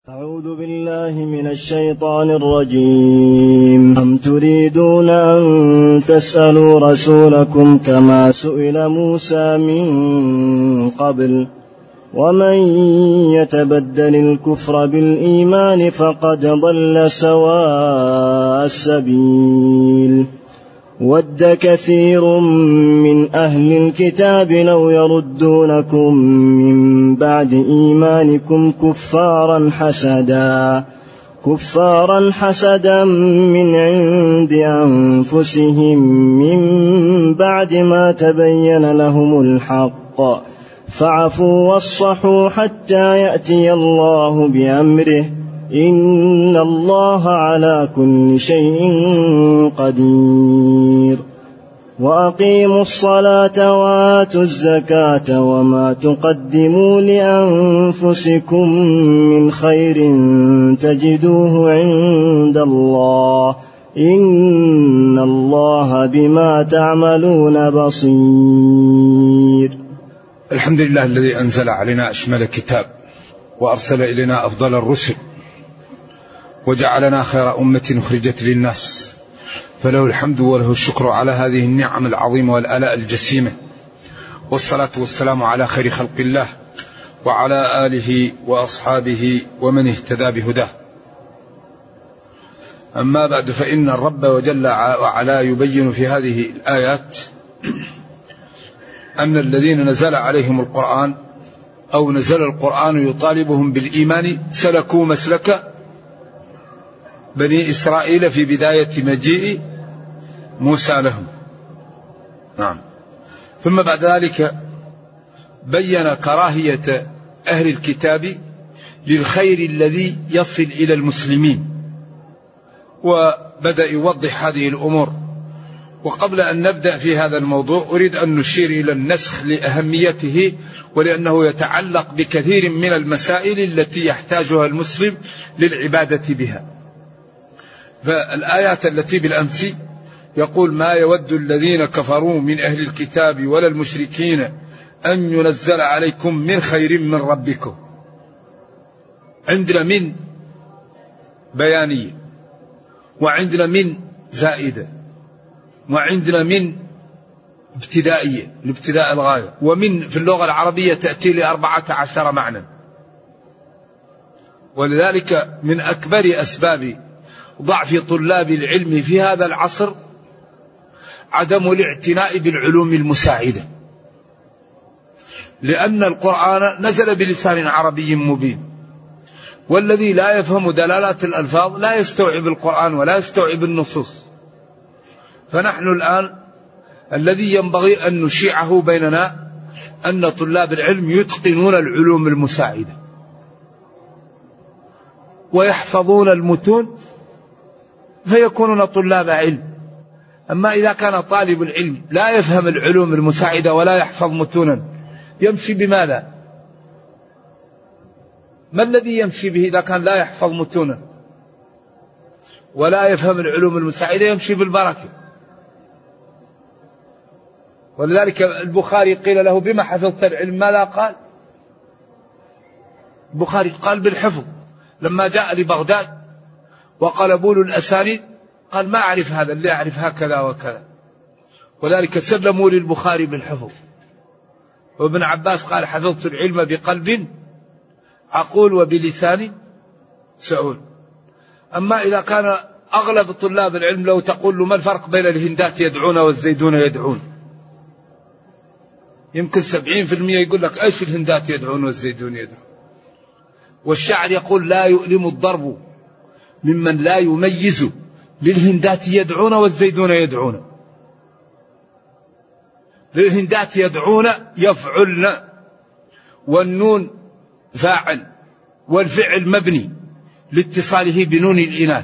أعوذ بالله من الشيطان الرجيم. أم تريدون أن تسألوا رسولكم كما سئل موسى من قبل ومن يتبدل الكفر بالإيمان فقد ضل سواء السبيل. ود كثير من أهل الكتاب لو يردونكم من بعد إيمانكم كفارا حسدا من عند أنفسهم من بعد ما تبين لهم الحق فاعفوا واصفحوا حتى يأتي الله بأمره إن الله على كل شيء قدير. وأقيموا الصلاة وآتوا الزكاة وما تقدموا لأنفسكم من خير تجدوه عند الله إن الله بما تعملون بصير. الحمد لله الذي أنزل علينا أشمل كتاب وأرسل إلينا أفضل الرسل وجعلنا خير أمة أخرجت للناس، فله الحمد وله الشكر على هذه النعم العظيمة والآلاء الجسيمة، والصلاة والسلام على خير خلق الله وعلى آله وأصحابه ومن اهتدى بهداه. أما بعد، فإن الرب وجل وعلا يبين في هذه الآيات أن الذين نزل عليهم القرآن أو نزل القرآن يطالبهم بالإيمان سلكوا مسلك بني إسرائيل في بداية مجيء موسى لهم. نعم. ثم بعد ذلك بين كراهية أهل الكتاب للخير الذي يصل إلى المسلمين، وبدأ يوضح هذه الأمور. وقبل أن نبدأ في هذا الموضوع أريد أن نشير إلى النسخ لأهميته، ولأنه يتعلق بكثير من المسائل التي يحتاجها المسلم للعبادة بها. فالآيات التي بالأمس يقول ما يود الذين كفروا من أهل الكتاب ولا المشركين أن ينزل عليكم من خير من ربكم. عندنا من بيانية، وعندنا من زائدة، وعندنا من ابتدائية لابتداء الغاية، ومن في اللغة العربية تأتي ل14 معنى. ولذلك من أكبر أسباب ضعف طلاب العلم في هذا العصر عدم الاعتناء بالعلوم المساعدة، لأن القرآن نزل بلسان عربي مبين، والذي لا يفهم دلالات الألفاظ لا يستوعب القرآن ولا يستوعب النصوص. فنحن الآن الذي ينبغي أن نشيعه بيننا أن طلاب العلم يتقنون العلوم المساعدة ويحفظون المتون فيكونون طلاب علم. أما إذا كان طالب العلم لا يفهم العلوم المساعدة ولا يحفظ متونا، يمشي بماذا؟ ما الذي يمشي به إذا كان لا يحفظ متونا ولا يفهم العلوم المساعدة؟ يمشي بالبركة. ولذلك البخاري قيل له بما حفظت العلم؟ ماذا قال؟ البخاري قال بالحفظ. لما جاء لبغداد وقلبوا له الأسانيد قال ما أعرف هذا، اللي أعرف هكذا وكذا. وذلك سلموا للبخاري بالحفظ. وابن عباس قال حفظت العلم بقلب عقول وبلسان سؤول. أما إذا كان أغلب طلاب العلم لو تقول له ما الفرق بين الهندات يدعون والزيدون يدعون، يمكن 70% يقول لك ايش الهندات يدعون والزيدون يدعون. والشاعر يقول لا يؤلم الضرب ممن لا يميز للهندات يدعون والزيدون يدعون. للهندات يدعون يفعلن، والنون فاعل، والفعل مبني لاتصاله بنون الإناث.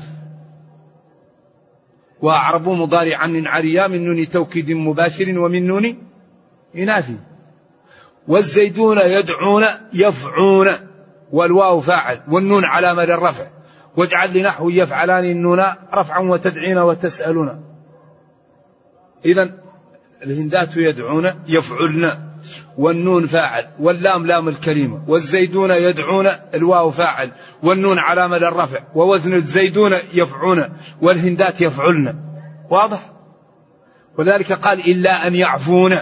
وأعربوا مضارعا من عريا من نون توكيد مباشر ومن نون إناث. والزيدون يدعون يفعون، والواو فاعل والنون علامة للرفع، واجعل لنحو يفعلان النون رفعا وتدعين وتسألون. إذن الهندات يدعون يفعلن، والنون فاعل، واللام لام الكلمة، والزيدون يدعون الواو فاعل، والنون علامة للرفع، ووزن الزيدون يفعون، والهندات يفعلن. واضح؟ وذلك قال إلا أن يعفون.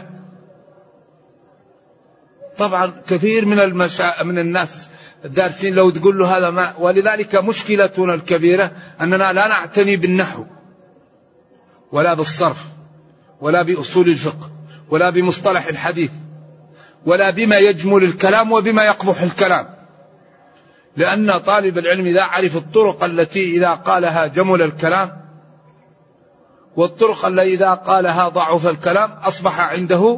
طبعا كثير من الناس الدارسين لو تقول له هذا ما، ولذلك مشكلتنا الكبيرة أننا لا نعتني بالنحو ولا بالصرف ولا بأصول الفقه ولا بمصطلح الحديث ولا بما يجمل الكلام وبما يقبح الكلام، لأن طالب العلم إذا عرف الطرق التي إذا قالها جمل الكلام والطرق التي إذا قالها ضعف الكلام أصبح عنده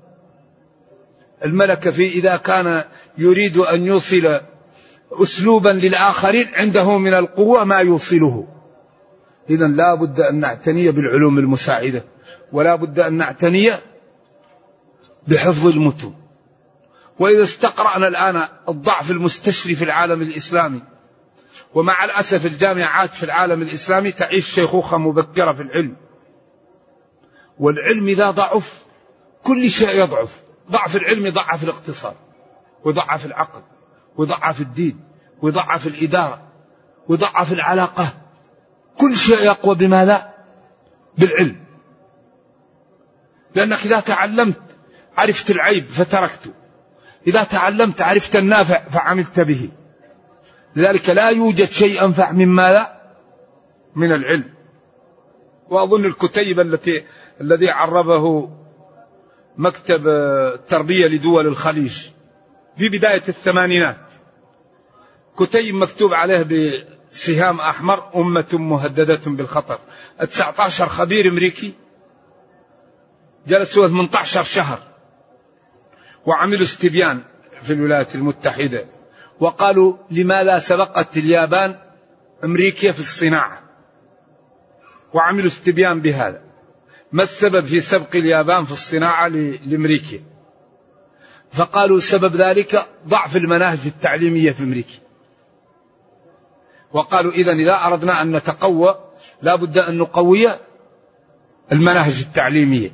الملكة في إذا كان يريد أن يوصل أسلوبا للآخرين عنده من القوة ما يوصله. إذن لا بد أن نعتني بالعلوم المساعدة، ولا بد أن نعتني بحفظ المتون. وإذا استقرأنا الآن الضعف المستشري في العالم الإسلامي، ومع الأسف الجامعات في العالم الإسلامي تعيش شيخوخة مبكرة في العلم، والعلم إذا ضعف كل شيء يضعف. ضعف العلم يضعف الاقتصاد، ويضعف العقل، ويضعف الدين، ويضعف الإدارة، ويضعف العلاقة. كل شيء يقوى بماذا؟ بالعلم. لأنك إذا تعلمت عرفت العيب فتركته، إذا تعلمت عرفت النافع فعملت به. لذلك لا يوجد شيء أنفع من ماذا؟ من العلم. وأظن الكتيب الذي عربه مكتب التربية لدول الخليج في بداية الثمانينات، كتيب مكتوب عليه بسهام أحمر أمة مهددة بالخطر. 19 خبير أمريكي جلسوا 18 شهر وعملوا استبيان في الولايات المتحدة، وقالوا لماذا سبقت اليابان أمريكا في الصناعة، وعملوا استبيان بهذا. ما السبب في سبق اليابان في الصناعة لأمريكا؟ فقالوا سبب ذلك ضعف المناهج التعليمية في أمريكا. وقالوا إذا أردنا أن نتقوى لا بد أن نقوي المناهج التعليمية،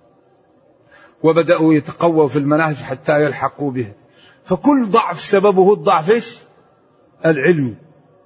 وبدأوا يتقووا في المناهج حتى يلحقوا به. فكل ضعف سببه الضعف العلمي.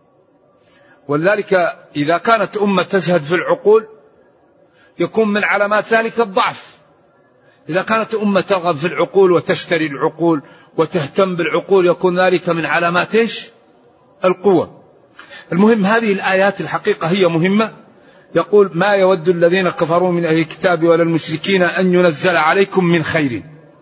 ولذلك إذا كانت أمة تزهد في العقول يكون من علامات ذلك الضعف. إذا كانت أمة ترغب في العقول وتشتري العقول وتهتم بالعقول يكون ذلك من علامات القوة. المهم هذه الآيات الحقيقة هي مهمة. يقول ما يود الذين كفروا من أهل الكتاب ولا المشركين أن ينزل عليكم من خير،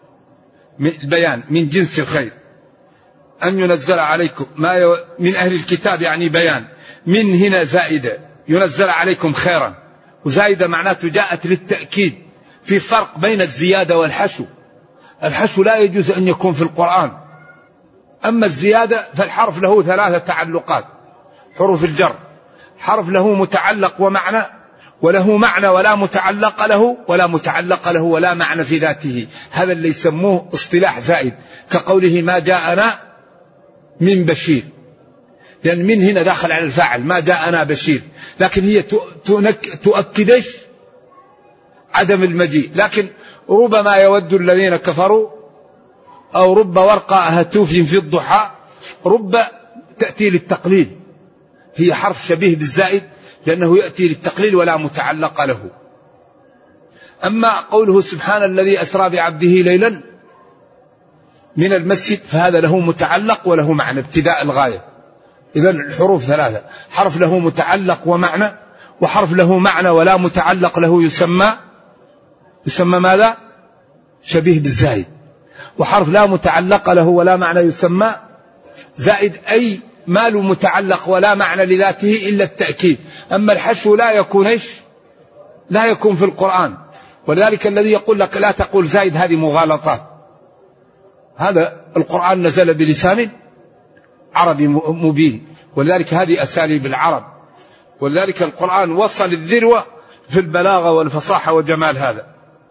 بيان من جنس الخير، أن ينزل عليكم من أهل الكتاب يعني بيان، من هنا زائدة، ينزل عليكم خيرا، وزائدة معناته جاءت للتأكيد. في فرق بين الزيادة والحشو. الحشو لا يجوز أن يكون في القرآن، أما الزيادة فالحرف له 3 تعلقات. حروف الجر حرف له متعلق ومعنى، وله معنى ولا متعلق له، ولا متعلق له ولا معنى في ذاته. هذا اللي يسموه اصطلاح زائد، كقوله ما جاءنا من بشير، لأن من هنا داخل على الفاعل، ما جاءنا بشير، لكن هي تؤكد عدم المجيء. لكن ربما يود الذين كفروا، أو رب ورقة هتوف في الضحى، رب تأتي للتقليل، هي حرف شبيه بالزائد لأنه يأتي للتقليل ولا متعلق له. أما قوله سبحان الذي أسرى بعبده ليلا من المسجد فهذا له متعلق وله معنى، ابتداء الغاية. إذن الحروف 3، حرف له متعلق ومعنى، وحرف له معنى ولا متعلق له يسمى ماذا؟ شبيه بالزائد. وحرف لا متعلق له ولا معنى يسمى زائد، أي ما له متعلق ولا معنى لذاته إلا التأكيد. أما الحشو لا يكون لا يكون في القرآن. ولذلك الذي يقول لك لا تقول زائد هذه مغالطات. هذا القرآن نزل بلسان عربي مبين، ولذلك هذه أساليب العرب. ولذلك القرآن وصل الذروة في البلاغة والفصاحة وجمال هذا.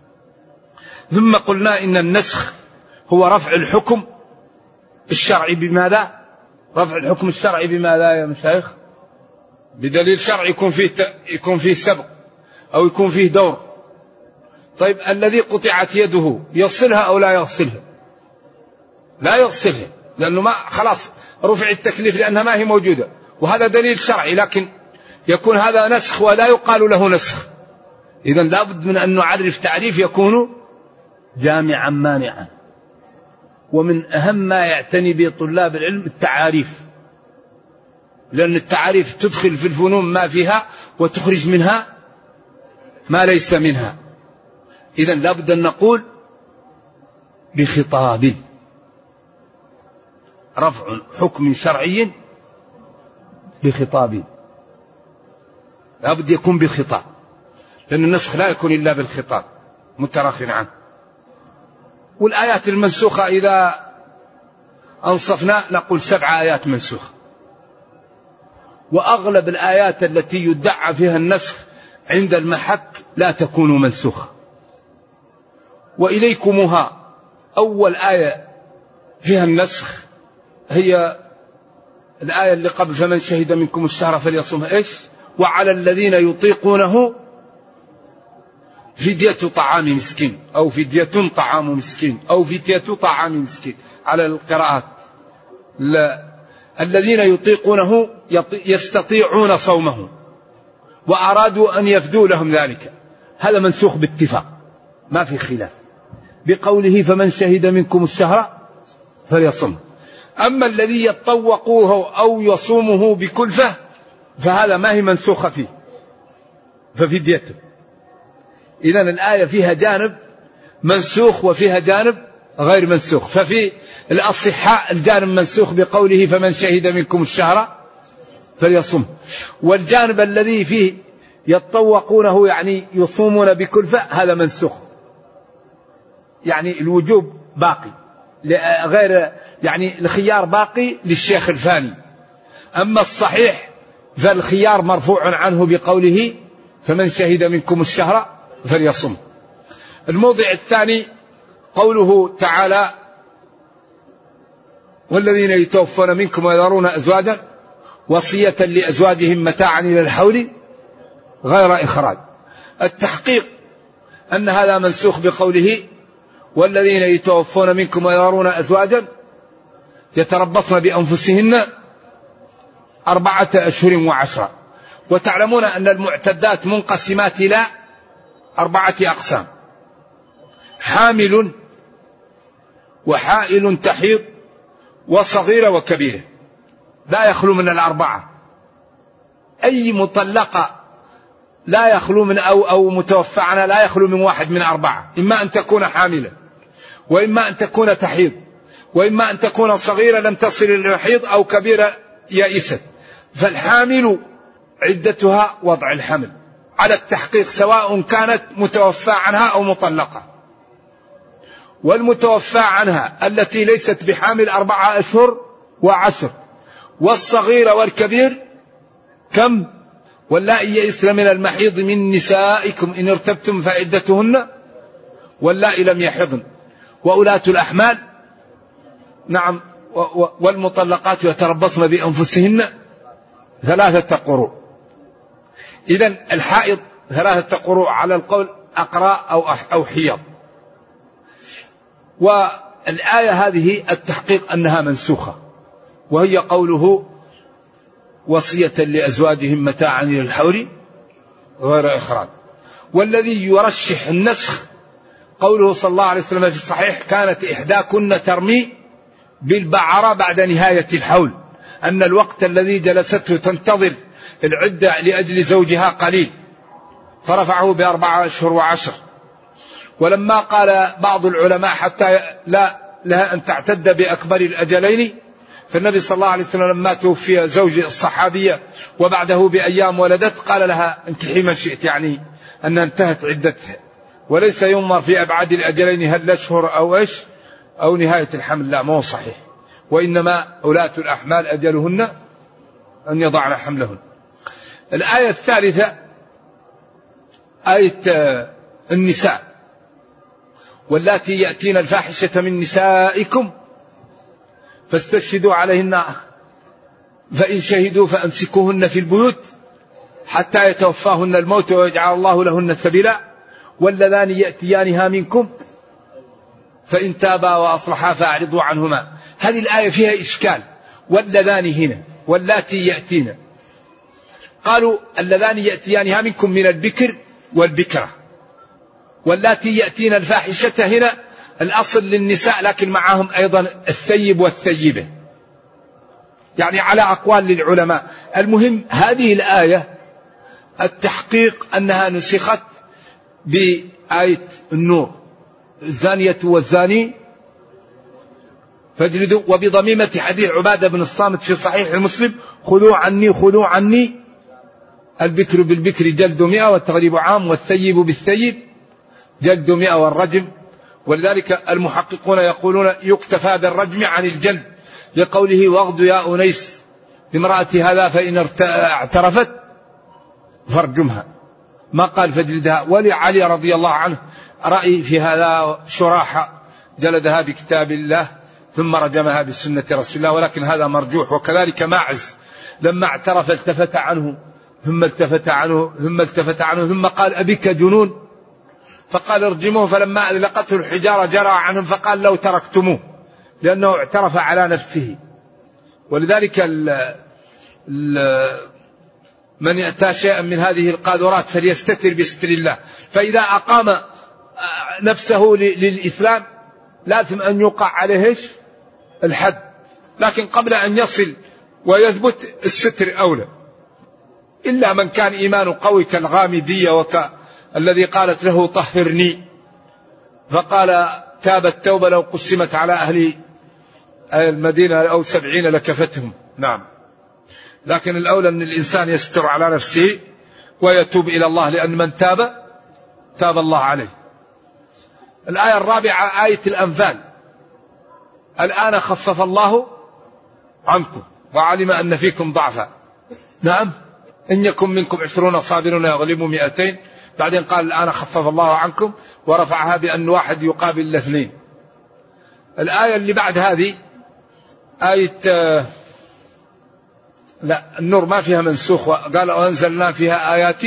ثم قلنا إن النسخ هو رفع الحكم الشرعي بماذا؟ رفع الحكم الشرعي بماذا يا مشايخ؟ بدليل شرعي يكون فيه سبق أو يكون فيه دور. طيب الذي قطعت يده يغسلها أو لا يغسلها؟ لا يغسلها، لأنه ما خلاص رفع التكليف لأنها ما هي موجودة، وهذا دليل شرعي، لكن يكون هذا نسخ ولا يقال له نسخ. إذن لابد من أن نعرف تعريف يكون جامعا مانعا. ومن أهم ما يعتني به طلاب العلم التعاريف، لأن التعاريف تدخل في الفنون ما فيها وتخرج منها ما ليس منها. إذن لابد أن نقول بخطاب، رفع حكم شرعي بخطاب، لابد يكون بخطاب، لأن النسخ لا يكون إلا بالخطاب متراخٍ عنه. والآيات المنسوخة إذا أنصفنا نقول 7 آيات منسوخة، وأغلب الآيات التي يدعى فيها النسخ عند المحك لا تكون منسوخة. وإليكمها أول آية فيها النسخ هي الآية اللي قبل فمن شهد منكم الشهر فليصمه إيش؟ وعلى الذين يطيقونه فدية طعام مسكين، أو فدية طعام مسكين، أو فدية طعام مسكين على القراءات. الذين يطيقونه يستطيعون صومه وأرادوا أن يفدوا لهم ذلك، هذا منسوخ باتفاق ما في خلاف بقوله فمن شهد منكم الشهر فليصمه. أما الذي يتطوقوه أو يصومه بكلفة فهذا ما هي منسوخة فيه ففديته. إذن الآية فيها جانب منسوخ وفيها جانب غير منسوخ. ففي الأصحاء الجانب منسوخ بقوله فمن شهد منكم الشهر فليصمه، والجانب الذي فيه يتطوقونه يعني يصومون بكلفة هذا منسوخ، يعني الوجوب باقي غير يعني الخيار باقي للشيخ الفاني. أما الصحيح فالخيار مرفوع عنه بقوله فمن شهد منكم الشهر فليصم. الموضع الثاني قوله تعالى والذين يتوفون منكم ويذرون أزواجا وصية لأزواجهم متاعا إلى الحول غير إخراج. التحقيق أن هذا منسوخ بقوله والذين يتوفون منكم ويذرون أزواجا يتربصن بأنفسهن 4 أشهر و10. وتعلمون أن المعتدات منقسمات إلى 4 أقسام: حامل وحائل تحيض وصغيرة وكبيرة، لا يخلو من 4. أي مطلقة لا يخلو من أو متوفى عنها لا يخلو من واحد من 4، إما أن تكون حاملة، وإما أن تكون تحيض، وإما أن تكون صغيرة لم تصل إلى الحيض، أو كبيرة يائسة. فالحامل عدتها وضع الحمل على التحقيق سواء كانت متوفى عنها أو مطلقة. والمتوفى عنها التي ليست بحامل 4 أشهر و10. والصغيرة والكبير كم؟ واللائي يئسن من المحيض من نسائكم إن ارتبتم فعدتهن واللائي لم يحضن وأولاة الأحمال نعم والمطلقات يتربصن بأنفسهن 3 قروء. إذن الحائض 3 قروء على القول أقراء أو حيض. والآية هذه التحقيق أنها منسوخة، وهي قوله وصية لأزواجهم متاعا إلى الحول غير إخراج. والذي يرشح النسخ قوله صلى الله عليه وسلم في الصحيح كانت إحداكن ترمي بالبعرة بعد نهاية الحول، أن الوقت الذي جلسته تنتظر العدة لأجل زوجها قليل، فرفعه ب4 أشهر و10. ولما قال بعض العلماء حتى لا لها أن تعتد بأكبر الأجلين، فالنبي صلى الله عليه وسلم لما توفي زوج الصحابية وبعده بأيام ولدت قال لها انكحي من شئت، يعني أنها انتهت عدتها، وليس ينظر في أبعاد الأجلين هل الأشهر أو إيش أو نهاية الحمل، لا مو صحيح. وإنما أولاة الأحمال أجلهن أن يضعن حملهن. الآية الثالثة آية النساء واللاتي يأتين الفاحشة من نسائكم فاستشهدوا عليهن فإن شهدوا فأمسكوهن في البيوت حتى يتوفاهن الموت ويجعل الله لهن سبيلا واللذان يأتيانها منكم فإن تابا وأصلحا فأعرضوا عنهما. هذه الآية فيها إشكال. واللذان هنا واللاتي يأتين، قالوا اللذان يأتيانها منكم من البكر والبكرة، واللاتي يأتين الفاحشة هنا الأصل للنساء لكن معهم أيضا الثيب والثيبة، يعني على أقوال للعلماء. المهم هذه الآية التحقيق أنها نسخت بآية النور الزانية والزاني فاجلدوا، وبضميمة حديث عبادة بن الصامت في صحيح مسلم خذوا عني البكر بالبكر جلد 100 والتغريب عام والثيب بالثيب جلد 100 والرجم. ولذلك المحققون يقولون يكتفى بالرجم عن الجلد لقوله واغد يا أنيس بامرأة هذا فإن اعترفت فارجمها، ما قال فاجلدها. ولعلي رضي الله عنه رأي في هذا، شراحة جلدها بكتاب الله ثم رجمها بسنة رسول الله، ولكن هذا مرجوح. وكذلك ماعز لما اعترف التفت عنه ثم التفت عنه ثم قال أبك جنون، فقال ارجموه، فلما أذلقته الحجارة جرى عنهم فقال لو تركتموه، لأنه اعترف على نفسه. ولذلك من يأتى شيئا من هذه القاذورات فليستتر بستر الله. فإذا أقام نفسه للإسلام لازم أن يوقع عليه الحد، لكن قبل أن يصل ويثبت الستر أولى، إلا من كان إيمانه قوي كالغامدية الذي قالت له طهرني فقال تاب التوبة لو قسمت على أهل المدينة أو 70 لكفتهم. نعم، لكن الأولى أن الإنسان يستر على نفسه ويتوب إلى الله، لأن من تاب الله عليه. الآية الرابعة آية الأنفال، الآن خفف الله عنكم وعلم أن فيكم ضعفا. نعم، إن يكن منكم 20 صابرون يغلبوا 200. بعدين قال الآن خفف الله عنكم ورفعها بأن واحد يقابل 2. الآية اللي بعد هذه آية لا النور ما فيها منسوخ، قال وأنزلنا فيها آيات،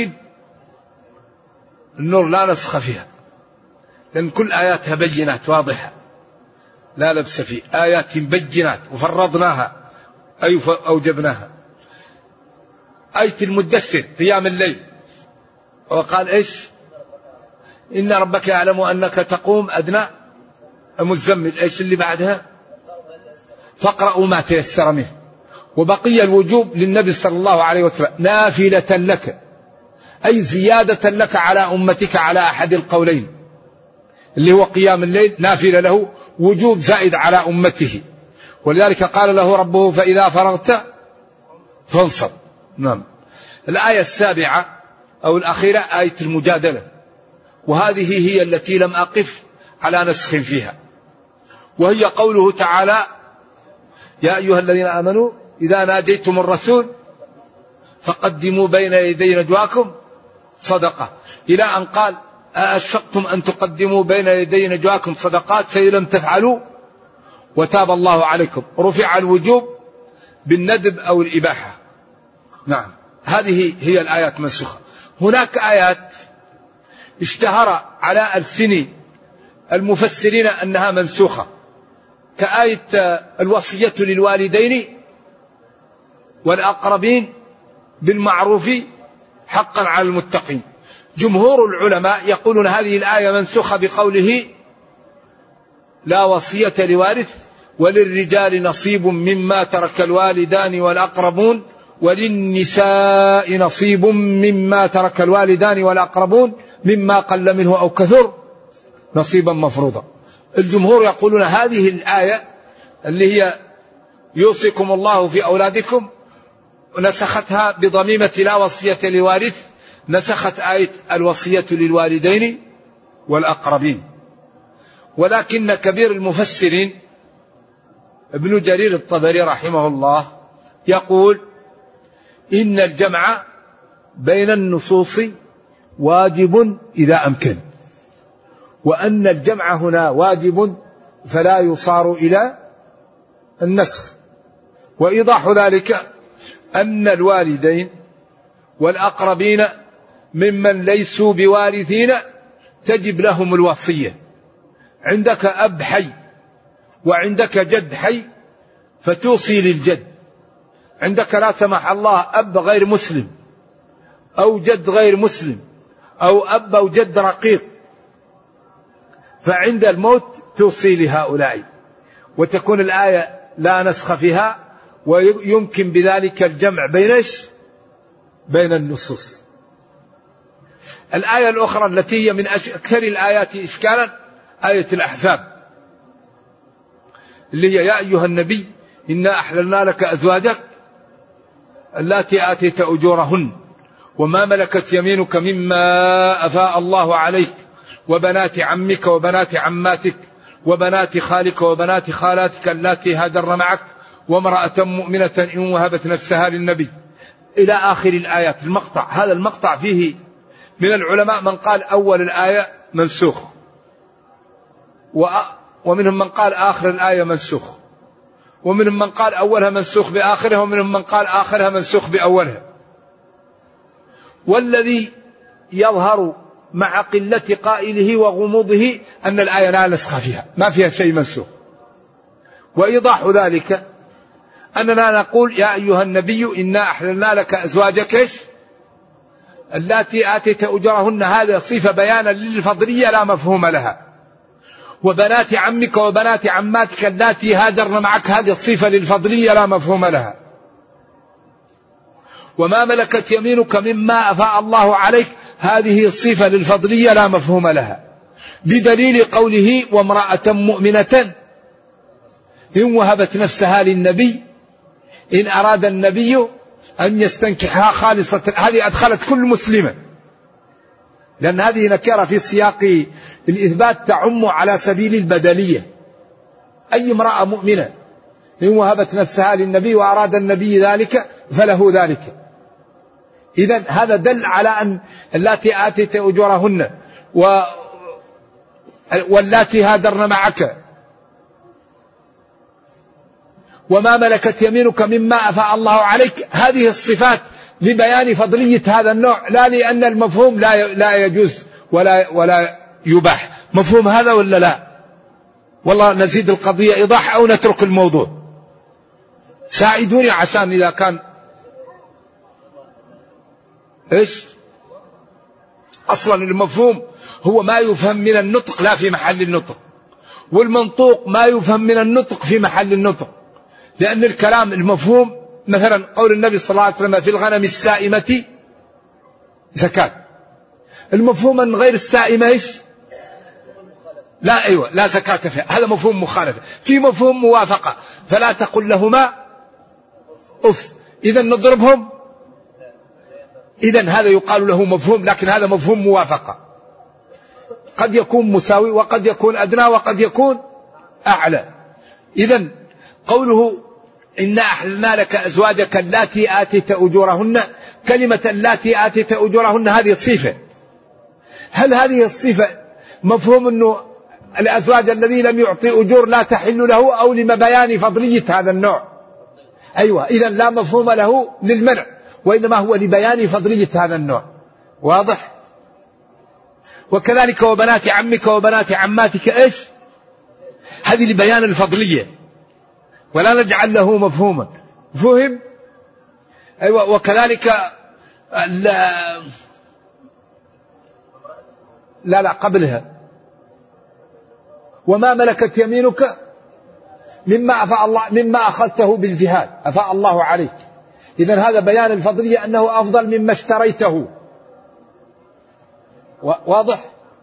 النور لا نسخ فيها لأن كل آياتها بينات واضحة لا لبس فيه، آيات بينات وفرضناها أي أوجبناها. آية المدثر قيام الليل، وقال إيش إن ربك يعلم أنك تقوم أدنى مزمل. إيش اللي بعدها فاقرأوا ما تيسر منه. وبقي الوجوب للنبي صلى الله عليه وسلم نافلة لك، أي زيادة لك على أمتك على أحد القولين اللي هو قيام الليل، نافلة له وجوب زائد على أمته. ولذلك قال له ربه فإذا فرغت فانصب. نعم. الآية السابعة أو الأخيرة آية المجادلة، وهذه هي التي لم أقف على نسخ فيها، وهي قوله تعالى يا أيها الذين آمنوا إذا ناجيتم الرسول فقدموا بين يدي نجواكم صدقة، إلى أن قال أشفقتم أن تقدموا بين يدي نجواكم صدقات فإن لم تفعلوا وتاب الله عليكم. رفع الوجوب بالندب أو الإباحة. نعم، هذه هي الآيات منسوخة. هناك آيات اشتهر على ألسن المفسرين أنها منسوخة، كآية الوصية للوالدين والأقربين بالمعروف حقا على المتقين. جمهور العلماء يقولون هذه الآية منسوخة بقوله لا وصية لوارث وللرجال نصيب مما ترك الوالدان والأقربون وللنساء نصيب مما ترك الوالدان والأقربون مما قل منه أو كثر نصيبا مفروضا. الجمهور يقولون هذه الآية اللي هي يوصيكم الله في أولادكم نسختها بضميمة لا وصية لوارث، نسخت آية الوصية للوالدين والأقربين. ولكن كبير المفسرين ابن جرير الطبري رحمه الله يقول إن الجمع بين النصوص واجب إذا أمكن، وأن الجمع هنا واجب فلا يصار إلى النسخ. وإيضاح ذلك أن الوالدين والأقربين ممن ليسوا بوارثين تجب لهم الوصية. عندك أب حي وعندك جد حي فتوصي للجد. عندك لا سمح الله أب غير مسلم أو جد غير مسلم أو أب أو جد رقيق، فعند الموت توصي لهؤلاء، وتكون الآية لا نسخ فيها، ويمكن بذلك الجمع بين النصوص. الآية الأخرى التي هي من أكثر الآيات إشكالا آية الأحزاب، اللي هي يا أيها النبي إنا أحللنا لك أزواجك اللاتي آتيت أجورهن وما ملكت يمينك مما أفاء الله عليك وبنات عمك وبنات عماتك وبنات خالك وبنات خالاتك اللاتي هاجرن معك وامرأة مؤمنة إن وهبت نفسها للنبي إلى آخر الآيات. المقطع هذا المقطع فيه من العلماء من قال أول الآية منسوخ، ومنهم من قال آخر الآية منسوخ، ومنهم من قال أولها منسوخ بآخرها، ومنهم من قال آخرها منسوخ بأولها. والذي يظهر مع قلة قائله وغموضه أن الآية لا نسخ فيها، ما فيها شيء منسوخ. وإيضاح ذلك أننا نقول يا أيها النبي إنا أحللنا لك أزواجك اللاتي آتيت أجورهن، هذا صفة بيانا للفضلية لا مفهوم لها. وبنات عمك وبنات عماتك اللاتي هاجرن معك، هذه الصفة للفضلية لا مفهوم لها. وما ملكت يمينك مما أفاء الله عليك، هذه الصفة للفضلية لا مفهوم لها، بدليل قوله وامرأة مؤمنة إن وهبت نفسها للنبي إن أراد النبي أن يستنكحها خالصة. هذه أدخلت كل مسلمة، لأن هذه نكرة في سياق الإثبات تعم على سبيل البدلية. أي امرأة مؤمنة إن وهبت نفسها للنبي وأراد النبي ذلك فله ذلك. إذن هذا دل على أن اللاتي آتيت أجورهن واللاتي هاجرن معك وما ملكت يمينك مما أفاء الله عليك، هذه الصفات لبيان فضلية هذا النوع، لا لأن المفهوم لا يجوز ولا يباح. مفهوم هذا ولا لا؟ والله نزيد القضية إيضاح أو نترك الموضوع؟ ساعدوني عشان إذا كان إيش أصلا المفهوم هو ما يفهم من النطق لا في محل النطق، والمنطوق ما يفهم من النطق في محل النطق. لأن الكلام المفهوم مثلا قول النبي صلى الله عليه وسلم في الغنم السائمة زكاة، المفهوم من غير السائمة إيش؟ لا أيوة لا زكاة فيها، هذا مفهوم مخالفة. في مفهوم موافقة، فلا تقل لهما أف، إذا نضربهم، إذا هذا يقال له مفهوم، لكن هذا مفهوم موافقة، قد يكون مساوي وقد يكون أدنى وقد يكون أعلى. إذا قوله إنا أحللنا لك أزواجك اللاتي آتيت أجورهن، كلمة اللاتي آتيت أجورهن هذه الصفة. هل هذه الصفة مفهوم أنه الأزواج الذي لم يعطي أجور لا تحل له، أو لبيان فضلية هذا النوع؟ أيوة، إذا لا مفهوم له للمنع، وإنما هو لبيان فضلية هذا النوع. واضح؟ وكذلك وبنات عمك وبنات عماتك إيش؟ هذه لبيان الفضلية ولا نجعل له مفهوما. فهم؟ أيوة. وكذلك لا قبلها وما ملكت يمينك مما أفاء الله، مما أخذته بالجهاد أفاء الله عليك. إذن هذا بيان الفضلية أنه أفضل مما اشتريته. واضح؟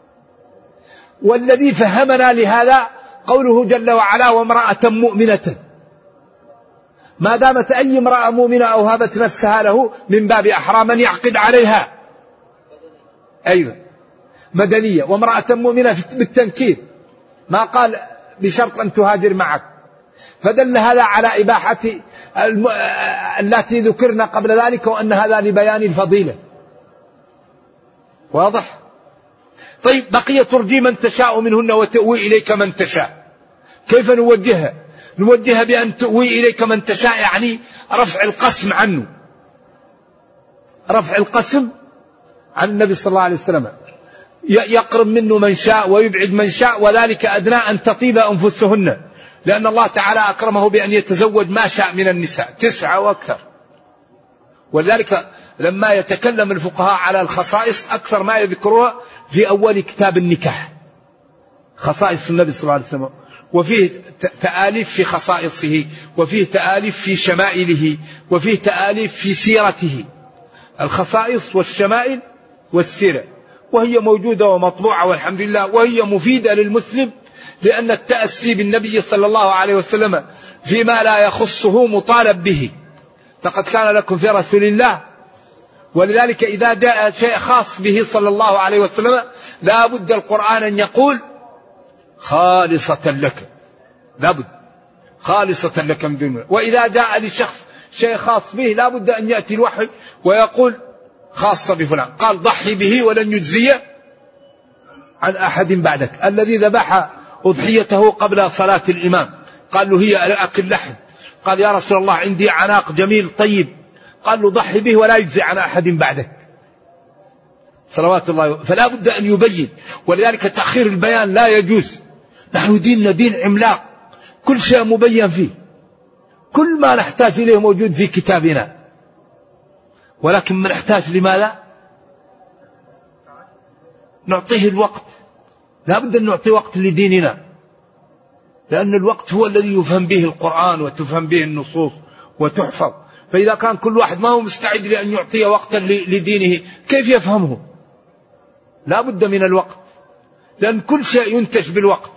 والذي فهمنا لهذا قوله جل وعلا وامرأة مؤمنة، ما دامت أي امرأة مؤمنة أو هبت نفسها له من باب أحرى من يعقد عليها. أيوة مدنية. وامرأة مؤمنة بالتنكير، ما قال بشرط أن تهاجر معك، فدل هذا على إباحة التي ذكرنا قبل ذلك، وأن هذا لبيان الفضيلة. واضح؟ طيب بقي ترجي من تشاء منهن وتؤوي إليك من تشاء. كيف نوجهها؟ نوجهها بأن تؤوي إليك من تشاء، يعني رفع القسم عنه، رفع القسم عن النبي صلى الله عليه وسلم. يقرب منه من شاء ويبعد من شاء، وذلك أدنى أن تطيب أنفسهن، لأن الله تعالى أكرمه بأن يتزوج ما شاء من النساء 9 وأكثر. ولذلك لما يتكلم الفقهاء على الخصائص أكثر ما يذكرها في أول كتاب النكاح، خصائص النبي صلى الله عليه وسلم، وفيه تآليف في خصائصه، وفيه تآليف في شمائله، وفيه تآليف في سيرته. الخصائص والشمائل والسيرة، وهي موجودة ومطبوعة والحمد لله، وهي مفيدة للمسلم، لأن التأسي بالنبي صلى الله عليه وسلم فيما لا يخصه مطالب به. لقد كان لكم في رسول الله، ولذلك إذا جاء شيء خاص به صلى الله عليه وسلم لا بد القرآن أن يقول خالصة لك، لا بد خالصة لك من دون. وإذا جاء لشخص شيء خاص به لا بد أن يأتي الوحي ويقول خاصة بفلان. قال ضحي به ولن يجزي عن أحد بعدك. الذي ذبح أضحيته قبل صلاة الإمام قال له هي أكل لحم، قال يا رسول الله عندي عناق جميل طيب، قال له ضحي به ولا يجزي عن أحد بعدك صلوات الله. فلا بد أن يبين، ولذلك تأخير البيان لا يجوز. نحن ديننا دين عملاق، كل شيء مبين فيه، كل ما نحتاج إليه موجود في كتابنا، ولكن من نحتاج لماذا؟ نعطيه الوقت. لا بد أن نعطي وقت لديننا، لأن الوقت هو الذي يفهم به القرآن وتفهم به النصوص وتحفظ. فإذا كان كل واحد ما هو مستعد لأن يعطي وقتا لدينه كيف يفهمه؟ لا بد من الوقت، لأن كل شيء ينتج بالوقت،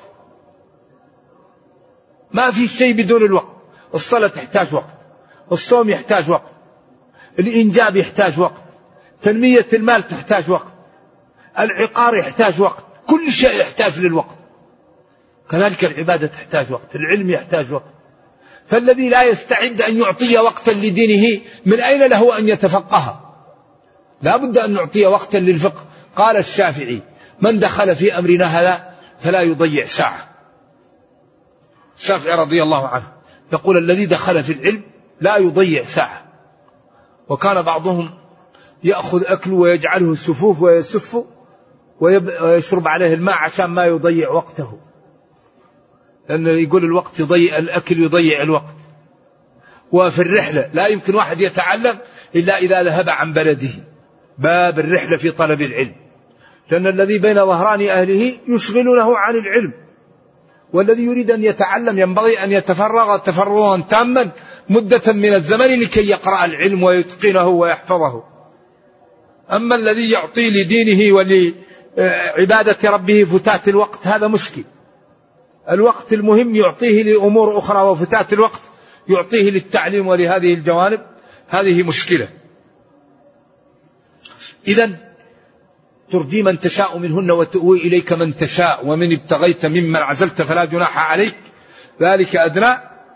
ما في شيء بدون الوقت. الصلاة تحتاج وقت، الصوم يحتاج وقت، الإنجاب يحتاج وقت، تنمية المال تحتاج وقت، العقار يحتاج وقت، كل شيء يحتاج للوقت. كذلك العبادة تحتاج وقت، العلم يحتاج وقت. فالذي لا يستعد أن يعطي وقتا لدينه من أين له أن يتفقه؟ لا بد أن نعطي وقتا للفقه. قال الشافعي من دخل في أمرنا هذا فلا يضيع ساعة. الشافعي رضي الله عنه يقول الذي دخل في العلم لا يضيع ساعة. وكان بعضهم يأخذ أكله ويجعله سفوف ويسف ويشرب عليه الماء عشان ما يضيع وقته، لأن يقول الوقت يضيع، الأكل يضيع الوقت. وفي الرحلة لا يمكن واحد يتعلم إلا إذا ذهب عن بلده، باب الرحلة في طلب العلم، لأن الذي بين ظهران أهله يشغلونه عن العلم. والذي يريد أن يتعلم ينبغي أن يتفرغ تفرغا تاما مدة من الزمن لكي يقرأ العلم ويتقنه ويحفظه. أما الذي يعطي لدينه ولعبادة ربه فتات الوقت هذا مشكل. الوقت المهم يعطيه لأمور أخرى، وفتات الوقت يعطيه للتعليم ولهذه الجوانب، هذه مشكلة. إذن ترجي من تشاء منهن وتؤوي إليك من تشاء، ومن ابتغيت ممن عزلت فلا جناح عليك، ذلك أدنى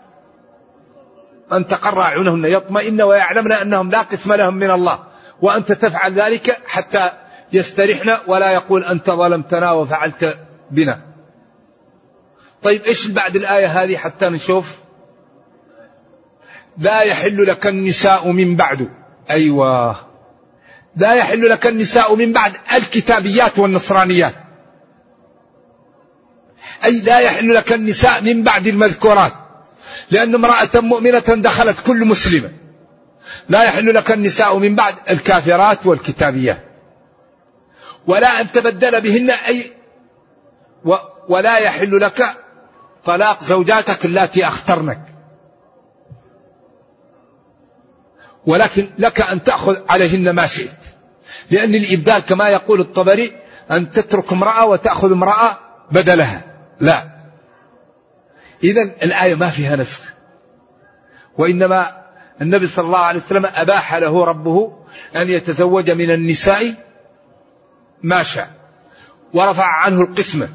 أن تقر أعينهن يطمئن ويعلمن أنهم لا قسم لهم من الله، وأنت تفعل ذلك حتى يسترحن ولا يقول أنت ظلمتنا وفعلت بنا. طيب إيش بعد الآية هذه حتى نشوف؟ لا يحل لك النساء من بعد. أيوة، لا يحل لك النساء من بعد الكتابيات والنصرانيات، أي لا يحل لك النساء من بعد المذكورات، لأن امرأة مؤمنة دخلت كل مسلمة. لا يحل لك النساء من بعد الكافرات والكتابيات، ولا أن تبدل بهن، أي ولا يحل لك طلاق زوجاتك التي أخترنك، ولكن لك أن تأخذ عليهن ما شئت، لأن الإبدال كما يقول الطبري أن تترك امرأة وتأخذ امرأة بدلها، لا. إذن الآية ما فيها نسخ، وإنما النبي صلى الله عليه وسلم أباح له ربه أن يتزوج من النساء ما شاء، ورفع عنه القسمة،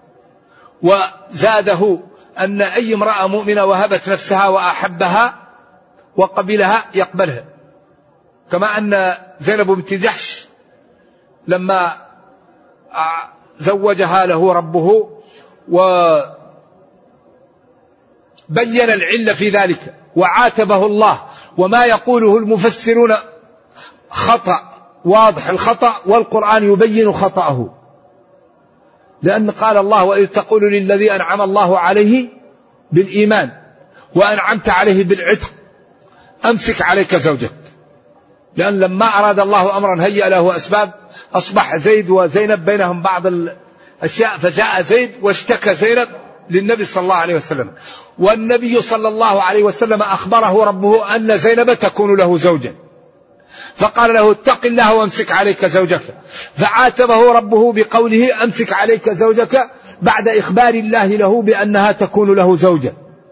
وزاده أن أي امرأة مؤمنة وهبت نفسها وأحبها وقبلها يقبلها، كما أن زينب بنت جحش لما زوجها له ربه وبين العلة في ذلك وعاتبه الله، وما يقوله المفسرون خطأ واضح الخطأ، والقرآن يبين خطأه، لأن قال الله وإذ تقول للذي أنعم الله عليه بالإيمان وأنعمت عليه بالعتق أمسك عليك زوجك، لأن لما أراد الله أمرا هيأ له أسباب، أصبح زيد وزينب بينهم بعض الأشياء، فجاء زيد واشتكى زينب للنبي صلى الله عليه وسلم، والنبي صلى الله عليه وسلم أخبره ربه أن زينب تكون له زوجا، فقال له اتق الله وامسك عليك زوجك، فعاتبه ربه بقوله أمسك عليك زوجك بعد إخبار الله له بأنها تكون له زوجا.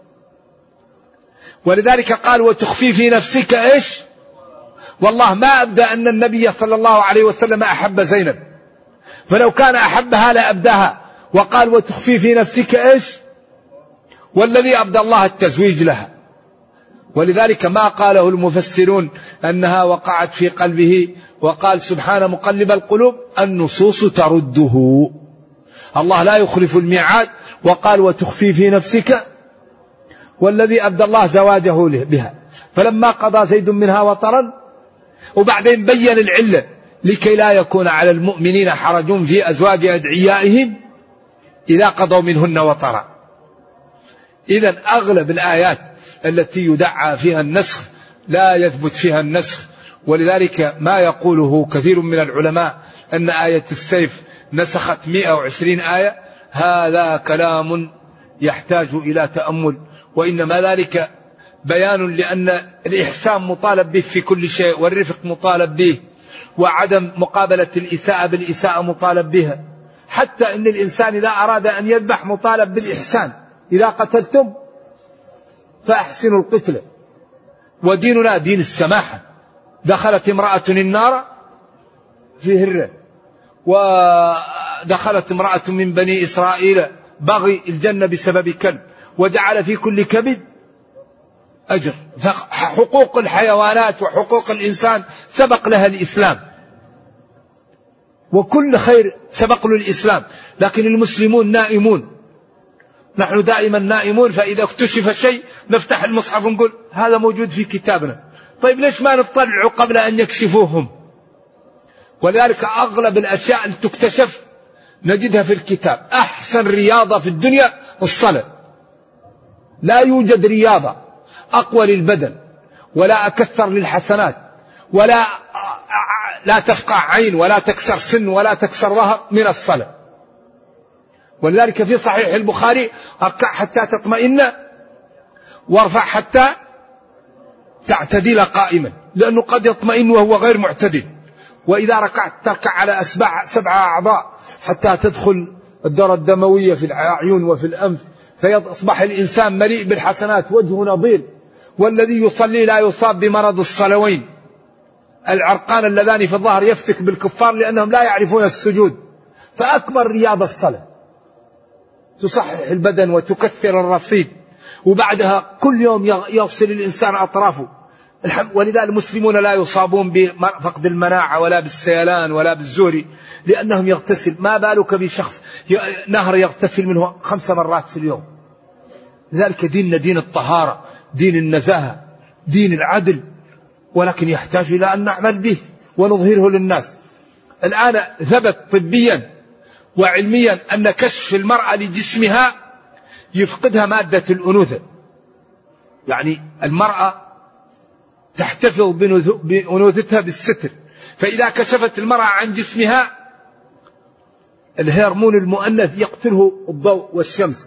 ولذلك قال وتخفي في نفسك إيش؟ والله ما أبدى أن النبي صلى الله عليه وسلم أحب زينب، فلو كان أحبها لأبداها، وقال وتخفي في نفسك إيش؟ والذي أبدى الله التزويج لها. ولذلك ما قاله المفسرون أنها وقعت في قلبه، وقال سبحان مقلب القلوب النصوص ترده، الله لا يخلف الميعاد، وقال وتخفي في نفسك والذي أبدى الله زواجه بها، فلما قضى زيد منها وطرا، وبعدين بين العلة لكي لا يكون على المؤمنين حرج في أزواج أدعيائهم إذا قضوا منهن وطرا. إذن أغلب الآيات التي يدعى فيها النسخ لا يثبت فيها النسخ، ولذلك ما يقوله كثير من العلماء أن آية السيف نسخت 120 آية، هذا كلام يحتاج إلى تأمل، وإنما ذلك بيان لأن الإحسان مطالب به في كل شيء، والرفق مطالب به، وعدم مقابلة الإساءة بالإساءة مطالب بها، حتى إن الإنسان إذا أراد أن يذبح مطالب بالإحسان، إذا قتلتم فأحسنوا القتل، وديننا دين السماحة. دخلت امرأة النار في هرة، ودخلت امرأة من بني إسرائيل بغي الجنة بسبب كلب، وجعل في كل كبد أجر. فحقوق الحيوانات وحقوق الإنسان سبق لها الإسلام، وكل خير سبق له الإسلام، لكن المسلمون نائمون، نحن دائما نائمون، فإذا اكتشف شيء نفتح المصحف ونقول هذا موجود في كتابنا، طيب ليش ما نطلع قبل أن يكشفوهم؟ ولذلك أغلب الأشياء اللي تكتشف نجدها في الكتاب. أحسن رياضة في الدنيا الصلاة، لا يوجد رياضة أقوى للبدن ولا أكثر للحسنات ولا تفقع عين ولا تكسر سن ولا تكسر ظهر من الصلاة. ولذلك في صحيح البخاري اركع حتى تطمئن وارفع حتى تعتدل قائما، لأنه قد يطمئن وهو غير معتدل، وإذا ركعت تركع على 7 أعضاء حتى تدخل الدورة الدموية في العيون وفي الأنف، فيصبح الإنسان مليء بالحسنات وجهه نظير. والذي يصلي لا يصاب بمرض الصلوين، العرقان اللذان في الظهر يفتك بالكفار لأنهم لا يعرفون السجود. فأكبر رياضة الصلاة، تصحح البدن وتكثر الرصيد، وبعدها كل يوم يغسل الإنسان أطرافه. ولذا المسلمون لا يصابون بفقد المناعة ولا بالسيلان ولا بالزوري، لأنهم يغتسل. ما بالك بشخص نهر يغتسل منه 5 مرات في اليوم؟ لذلك ديننا دين الطهارة، دين النزاهة، دين العدل، ولكن يحتاج إلى أن نعمل به ونظهره للناس. الآن ثبت طبيا وعلميا أن كشف المرأة لجسمها يفقدها مادة الأنوثة، يعني المرأة تحتفظ بأنوثتها بالستر، فإذا كشفت المرأة عن جسمها الهرمون المؤنث يقتله الضوء والشمس،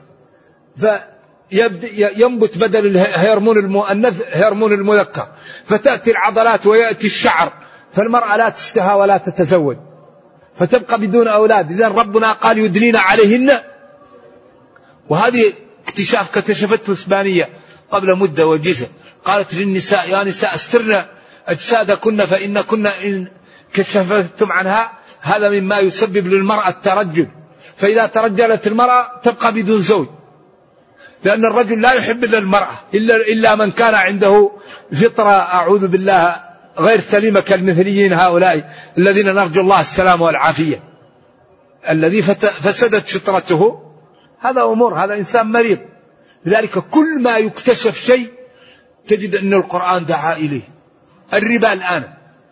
فينبت بدل الهرمون المؤنث هرمون المذكر، فتأتي العضلات ويأتي الشعر، فالمرأة لا تشتهى ولا تتزوج، فتبقى بدون أولاد. إذن ربنا قال يدنين عليهن، وهذه اكتشاف اكتشفته إسبانية قبل مدة وجيزة، قالت للنساء يا نساء استرن أجسادكن فإن كن إن كشفتم عنها هذا مما يسبب للمرأة الترجل، فإذا ترجلت المرأة تبقى بدون زوج، لأن الرجل لا يحب إلا المرأة إلا من كان عنده فطرة أعوذ بالله غير سليمة كالمثليين هؤلاء الذين نرجو الله السلام والعافية. الذي فسدت فطرته هذا أمور، هذا إنسان مريض. لذلك كل ما يكتشف شيء تجد أن القرآن دعا إليه. الربا الآن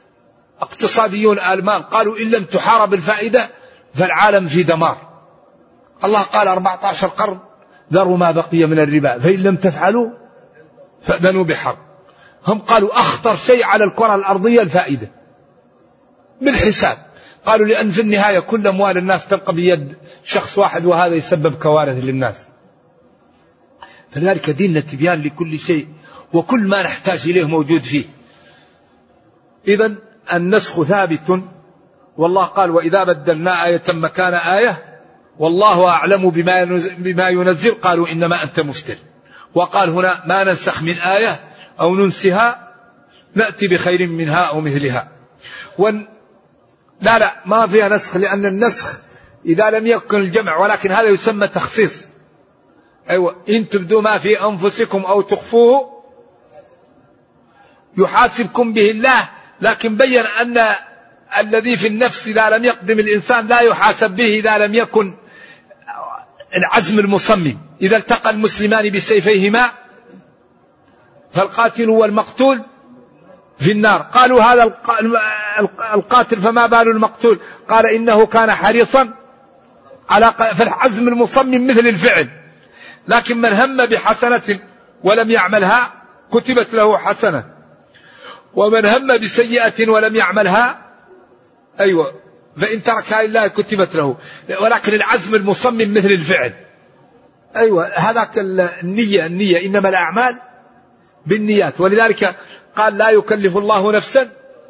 اقتصاديون آلمان قالوا إن لم تحارب الفائدة فالعالم في دمار، الله قال 14 قرن ذروا ما بقي من الربا فإن لم تفعلوا فأذنوا بحرب. هم قالوا أخطر شيء على الكرة الأرضية الفائدة بالحساب. قالوا لأن في النهاية كل أموال الناس تبقى بيد شخص واحد وهذا يسبب كوارث للناس. فلذلك ديننا تبيان لكل شيء وكل ما نحتاج إليه موجود فيه. إذن النسخ ثابت، والله قال وإذا بدلنا آية مكان آية والله أعلم بما ينزل قالوا إنما أنت مفتر. وقال هنا ما ننسخ من آية أو ننسها نأتي بخير منها أو مثلها. لا ما فيها نسخ، لأن النسخ إذا لم يكن الجمع، ولكن هذا يسمى تخصيص. أيوة إن تبدوا ما في أنفسكم أو تخفوه يحاسبكم به الله، لكن بين أن الذي في النفس إذا لم يقدم الإنسان لا يحاسب به إذا لم يكن العزم المصمم. إذا التقى المسلمان بسيفيهما فالقاتل والمقتول في النار. قالوا هذا القاتل فما بال المقتول؟ قال إنه كان حريصا على فالعزم المصمم مثل الفعل، لكن من هم بحسنة ولم يعملها كتبت له حسنة، ومن هم بسيئة ولم يعملها أيوة فإن تركها إلا كتبت له. ولكن العزم المصمم مثل الفعل. أيوة هذاك النية إنما الأعمال بالنيات. ولذلك قال لا يكلف الله نفسا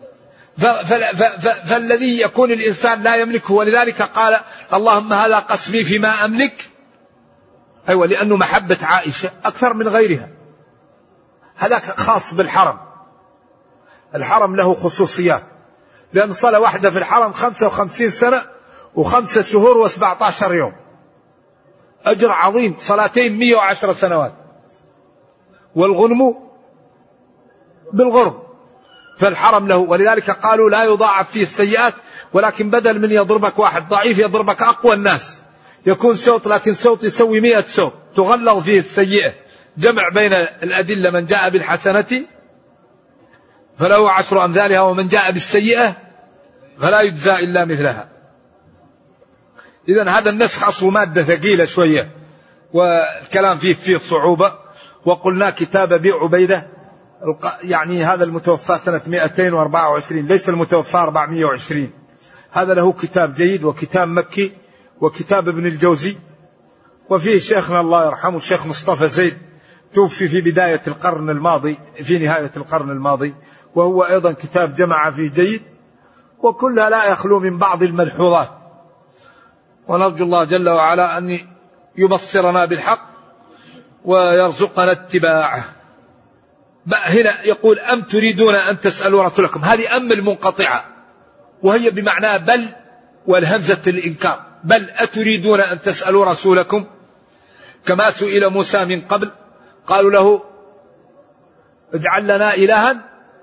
فالذي يكون الإنسان لا يملكه. ولذلك قال اللهم هذا قسمي فيما أملك. أيوة لأنه محبة عائشة أكثر من غيرها. هذاك خاص بالحرم. الحرم له خصوصيات، لأن صلاة واحدة في الحرم 55 سنة و5 شهور و17 يوم، أجر عظيم. صلاتين 110 سنوات. والغنم بالغرب، فالحرم له. ولذلك قالوا لا يضاعف فيه السيئات، ولكن بدل من يضربك واحد ضعيف يضربك أقوى الناس. يكون صوت لكن صوت يسوي 100 صوت، تغلظ فيه السيئة. جمع بين الأدلة، من جاء بالحسنة فله 10 أمثالها ومن جاء بالسيئة فلا يجزى إلا مثلها. إذن هذا النسخ أصله مادة ثقيلة شوية والكلام فيه صعوبة. وقلنا كتاب أبي عبيدة يعني هذا المتوفى سنة 224، ليس المتوفى 420. هذا له كتاب جيد وكتاب مكي وكتاب ابن الجوزي. وفيه شيخنا الله يرحمه الشيخ مصطفى زيد توفي في بداية القرن الماضي، في نهاية القرن الماضي، وهو أيضا كتاب جمع فيه جيد، وكلها لا يخلو من بعض الملحوظات. ونرجو الله جل وعلا أن يبصرنا بالحق ويرزقنا اتباعه. هنا يقول أم تريدون أن تسألوا رسولكم، هذه أم المنقطعة وهي بمعنى بل والهمزة الإنكار. بل أتريدون أن تسألوا رسولكم كما سئل موسى من قبل قالوا له اجعل لنا إلها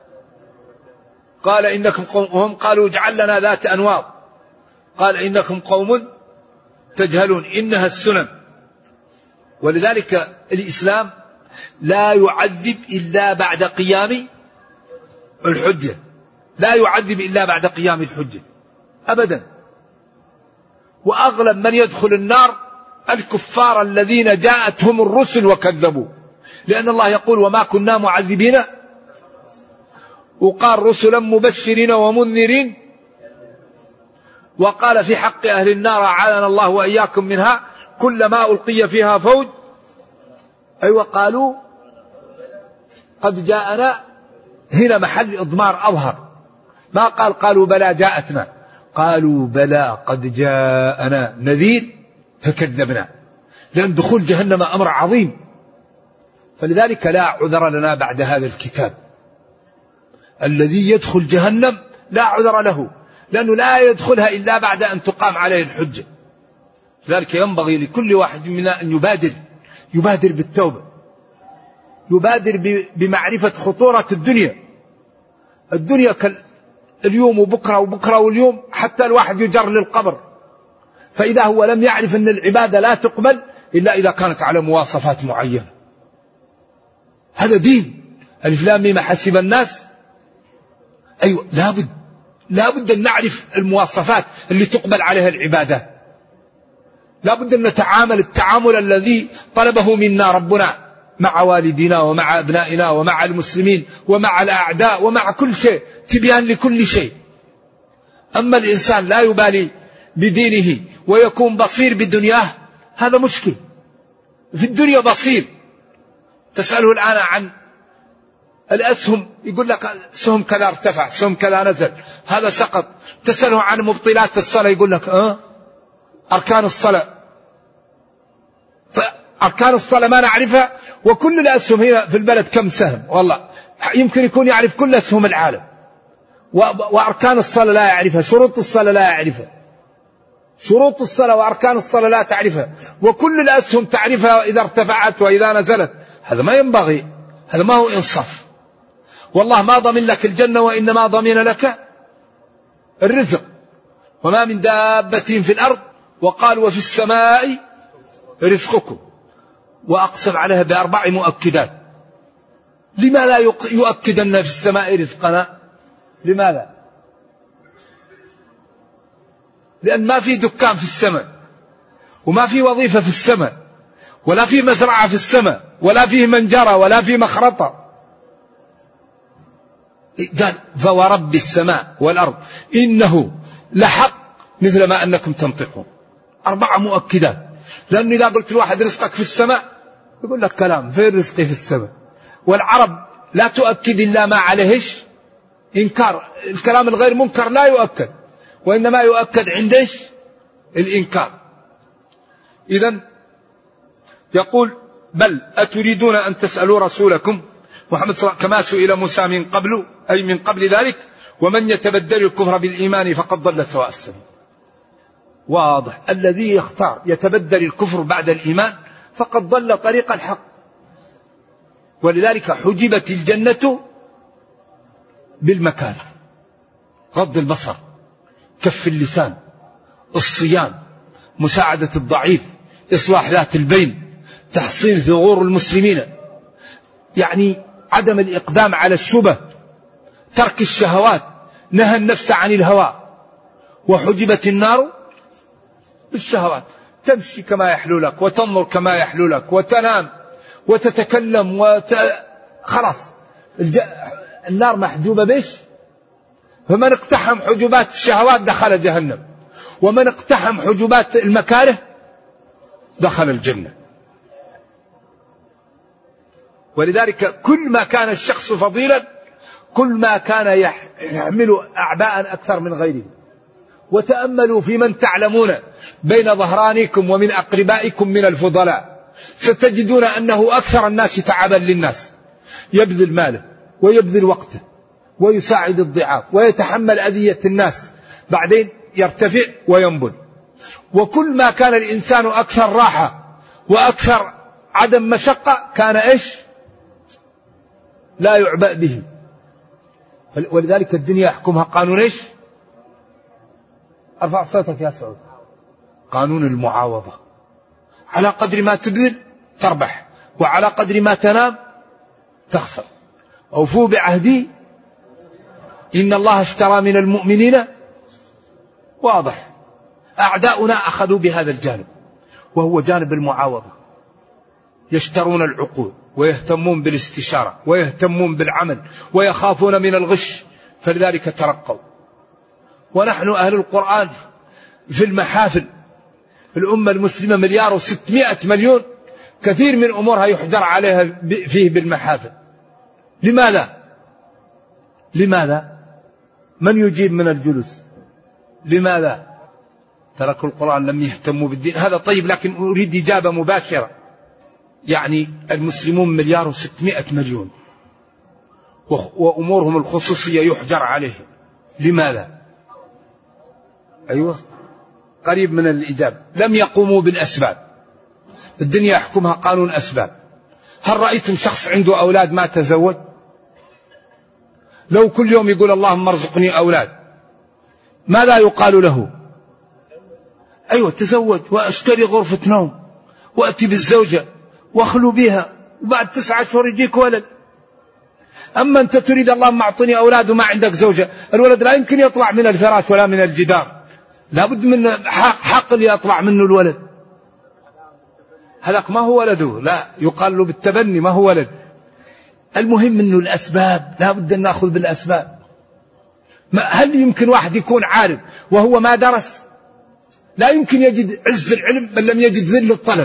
قال إنكم قوم، هم قالوا اجعل لنا ذات أنواط قال إنكم قوم تجهلون. إنها السنن. ولذلك الإسلام لا يعذب إلا بعد قيام الحجة، لا يعذب إلا بعد قيام الحجة أبدا. وأغلب من يدخل النار الكفار الذين جاءتهم الرسل وكذبوا، لأن الله يقول وما كنا معذبين، وقال رسلا مبشرين ومنذرين. وقال في حق أهل النار أعاذنا الله وإياكم منها كلما ألقي فيها فوج أيوة قالوا قد جاءنا. هنا محل إضمار أظهر، ما قالوا بلى جاءتنا، قالوا بلى قد جاءنا نذير فكذبنا، لأن دخول جهنم أمر عظيم. فلذلك لا عذر لنا بعد هذا الكتاب. الذي يدخل جهنم لا عذر له، لأنه لا يدخلها إلا بعد أن تقام عليه الحجة. لذلك ينبغي لكل واحد منا أن يبادر بالتوبة، يبادر بمعرفة خطورة الدنيا. الدنيا اليوم وبكرة وبكرة واليوم، حتى الواحد يجر للقبر. فإذا هو لم يعرف أن العبادة لا تقبل إلا إذا كانت على مواصفات معينة. هذا دين. ألف لام ميم حسب الناس. أيوة لابد أن نعرف المواصفات اللي تقبل عليها العبادات. لا بد أن نتعامل التعامل الذي طلبه منا ربنا مع والدينا ومع أبنائنا ومع المسلمين ومع الأعداء ومع كل شيء، تبيان لكل شيء. أما الإنسان لا يبالي بدينه ويكون بصير بدنياه، هذا مشكل. في الدنيا بصير، تسأله الآن عن الأسهم يقول لك سهم كذا ارتفع، سهم كذا نزل، هذا سقط. تسأله عن مبطلات الصلاة يقول لك أركان الصلاة، أركان الصلاة ما نعرفها، وكل الأسهم هنا في البلد كم سهم، والله يمكن يكون يعرف كل أسهم العالم، وأركان الصلاة لا يعرفها، شروط الصلاة لا يعرفها، شروط الصلاة وأركان الصلاة لا تعرفها، وكل الأسهم تعرفها إذا ارتفعت وإذا نزلت. هذا ما ينبغي، هذا ما هو إنصاف. والله ما ضمن لك الجنة، وإنما ضمن لك الرزق. وما من دابة في الأرض، وقال وفي السماء رزقكم، وأقسم عليها ب4 مؤكدات. لما لا يؤكد أن في السماء رزقنا؟ لماذا؟ لأن ما في دكان في السماء، وما في وظيفة في السماء، ولا في مزرعة في السماء، ولا فيه منجرة، ولا في مخرطة. قال فورب السماء والأرض إنه لحق مثل ما أنكم تنطقون. 4 مؤكدات. لأنه إذا قلت الواحد رزقك في السماء يقول لك كلام، فين رزقي في السماء؟ والعرب لا تؤكد إلا ما عليهش إنكار. الكلام الغير منكر لا يؤكد، وإنما يؤكد عندش الإنكار. إذن يقول بل أتريدون أن تسألوا رسولكم محمد صلى الله عليه وسلم كما سئل موسى من قبل، أي من قبل ذلك، ومن يتبدل الكفر بالإيمان فقد ضل سواء السبيل. واضح، الذي يختار يتبدل الكفر بعد الإيمان فقد ضل طريق الحق. ولذلك حجبت الجنة بالمكاره: غض البصر، كف اللسان، الصيام، مساعدة الضعيف، إصلاح ذات البين، تحصين ثغور المسلمين، يعني عدم الإقدام على الشبه، ترك الشهوات، نهى النفس عن الهوى. وحجبت النار بالشهوات، تمشي كما يحلو لك، وتنظر كما يحلو لك، وتنام وتتكلم خلاص النار محجوبة بيش. فمن اقتحم حجبات الشهوات دخل جهنم، ومن اقتحم حجبات المكاره دخل الجنة. ولذلك كل ما كان الشخص فضيلا كل ما كان يحمل أعباء أكثر من غيره. وتأملوا في من تعلمون بين ظهرانكم ومن أقربائكم من الفضلاء، ستجدون أنه أكثر الناس تعبا للناس، يبذل ماله ويبذل وقته ويساعد الضعاف ويتحمل أذية الناس، بعدين يرتفع وينبل. وكل ما كان الإنسان أكثر راحة وأكثر عدم مشقة كان إيش؟ لا يعبأ به. ولذلك الدنيا يحكمها قانون إيش؟ ارفع صوتك يا سعود. قانون المعاوضة. على قدر ما تبذل تربح، وعلى قدر ما تنام تخسر. أوفوا بعهدي إن الله اشترى من المؤمنين. واضح، أعداؤنا أخذوا بهذا الجانب، وهو جانب المعاوضة. يشترون العقول ويهتمون بالاستشارة ويهتمون بالعمل ويخافون من الغش، فلذلك ترقوا. ونحن أهل القرآن في المحافل، الأمة المسلمة 1,600,000,000، كثير من أمورها يحجر عليها فيه بالمحافل. لماذا؟ من يجيب من الجلوس؟ لماذا؟ تركوا القرآن، لم يهتموا بالدين. هذا طيب، لكن أريد إجابة مباشرة. يعني المسلمون 1,600,000,000 وأمورهم الخصوصية يحجر عليهم. لماذا؟ أيوة، قريب من الإجابة. لم يقوموا بالأسباب. الدنيا يحكمها قانون أسباب. هل رأيتم شخص عنده أولاد ما تزوج؟ لو كل يوم يقول اللهم ارزقني أولاد، ماذا يقال له؟ أيوة تزوج، واشتري غرفة نوم، وأتي بالزوجة واخلو بها، وبعد 9 أشهر يجيك ولد. أما أنت تريد اللهم أعطني أولاد وما عندك زوجة، الولد لا يمكن يطلع من الفراش ولا من الجدار، لا بد من حقل يطلع منه الولد. هذاك ما هو ولده، لا يقال له بالتبني ما هو ولد. المهم أنه الأسباب لا بد أن نأخذ بالأسباب. هل يمكن واحد يكون عالم وهو ما درس؟ لا يمكن يجد عز العلم من لم يجد ذل الطلب،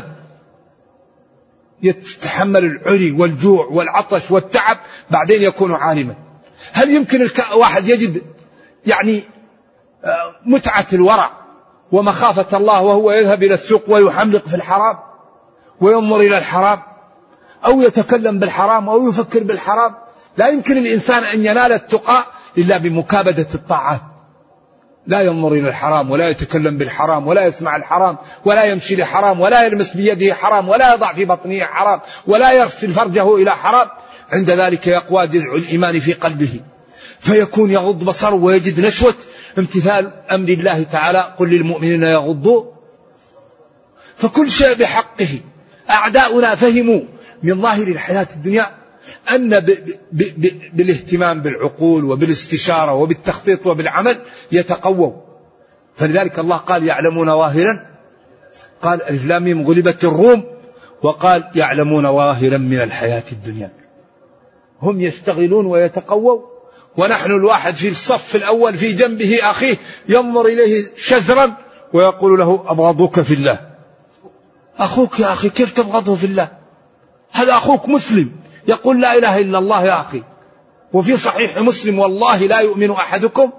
يتحمل العري والجوع والعطش والتعب بعدين يكون عالما. هل يمكن واحد يجد يعني متعة الورع ومخافة الله وهو يذهب إلى السوق ويحملق في الحرام وينظر إلى الحرام أو يتكلم بالحرام أو يفكر بالحرام؟ لا يمكن الإنسان أن ينال التقى إلا بمكابدة الطاعات. لا ينظر إلى الحرام ولا يتكلم بالحرام ولا يسمع الحرام ولا يمشي لحرام ولا يلمس بيده حرام ولا يضع في بطنه حرام ولا يغسل فرجه إلى حرام. عند ذلك يقوى جذع الإيمان في قلبه فيكون يغض بصره ويجد نشوة امتثال أمر الله تعالى: قل للمؤمنين يغضوا. فكل شيء بحقه. أعداؤنا فهموا من ظاهر الحياة الدنيا أن بالاهتمام بالعقول وبالاستشارة وبالتخطيط وبالعمل يتقووا. فلذلك الله قال: يعلمون ظاهرا، قال ألف لام ميم غلبت الروم، وقال يعلمون ظاهرا من الحياة الدنيا. هم يشتغلون ويتقووا، ونحن الواحد في الصف الأول في جنبه أخيه ينظر إليه شزرا ويقول له: أبغضك في الله. أخوك يا أخي، كيف تبغضه في الله؟ هذا أخوك مسلم يقول لا إله إلا الله يا أخي. وفي صحيح مسلم: والله لا يؤمن أحدكم